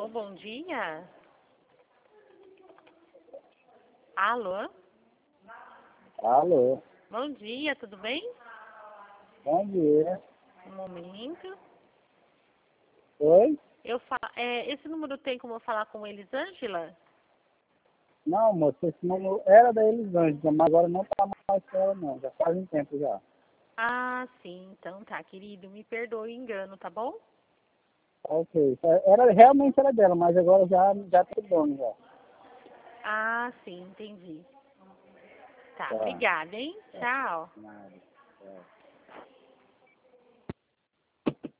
Alô, bom dia. Alô? Alô, Bom dia, tudo bem? bom dia. Um momento. Oi? Esse número tem como eu falar com Elisângela? Não, moço, esse número era da Elisângela, mas agora não tá mais com ela não, já faz um tempo já. Ah, sim, então tá, querido. Me perdoe o engano, tá bom? Ok, realmente era dela, mas agora já tá dono já. Ah, sim, entendi. Tá, Tá, obrigada, hein? tá, Tchau. nada. Tá.